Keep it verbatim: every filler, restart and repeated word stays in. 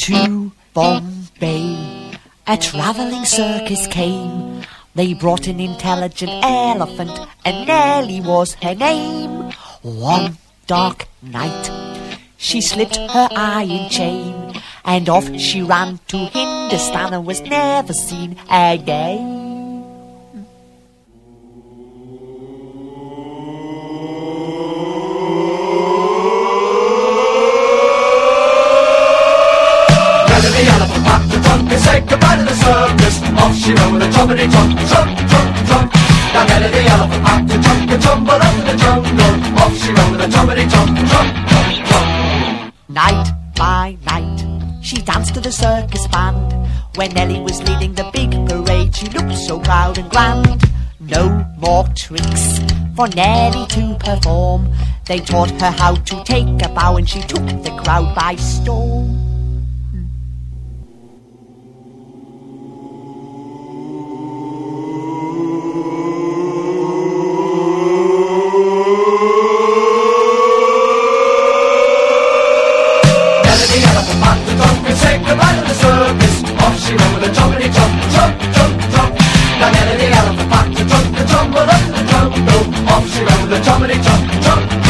To Bombay, a travelling circus came. They brought an intelligent elephant, and Nellie was her name. One dark night, she slipped her iron chain, and off she ran to Hindustan and was never seen again. Say goodbye to the circus. Off she went with a jumpity jump, jump, jump, jump. Now Nellie the elephant had to jump and tumble up in the jungle. Off she went with a jumpity jump, jump, jump, jump. Night by night, she danced to the circus band. When Nellie was leading the big parade, she looked so proud and grand. No more tricks for Nellie to perform. They taught her how to take a bow, and she took the crowd by storm. Say goodbye to the circus. Off she went with a jumpity jump, jump, jump, jump. Now Nellie the elephant packed a trunk and tumbled up in the jungle. Off she went with a jumpity jump, jump.